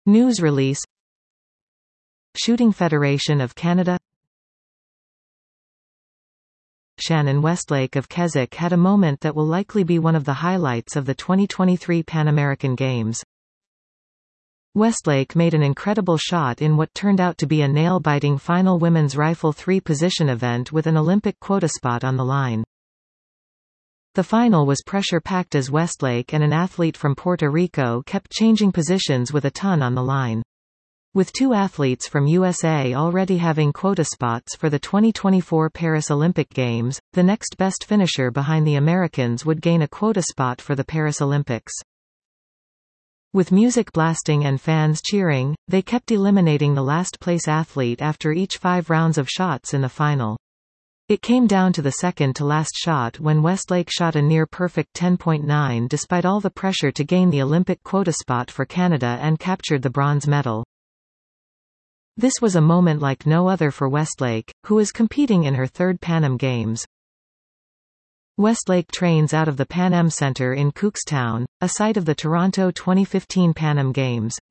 News release. Shooting Federation of Canada. Shannon Westlake of Keswick had a moment that will likely be one of the highlights of the 2023 Pan American Games. Westlake made an incredible shot in what turned out to be a nail-biting final women's rifle 3-position event with an Olympic quota spot on the line. The final was pressure-packed as Westlake and an athlete from Puerto Rico kept changing positions with a ton on the line. With 2 athletes from USA already having quota spots for the 2024 Paris Olympic Games, the next best finisher behind the Americans would gain a quota spot for the Paris Olympics. With music blasting and fans cheering, they kept eliminating the last-place athlete after each 5 rounds of shots in the final. It came down to the second-to-last shot when Westlake shot a near-perfect 10.9 despite all the pressure to gain the Olympic quota spot for Canada and captured the bronze medal. This was a moment like no other for Westlake, who is competing in her 3rd Pan Am Games. Westlake trains out of the Pan Am Centre in Cookstown, a site of the Toronto 2015 Pan Am Games,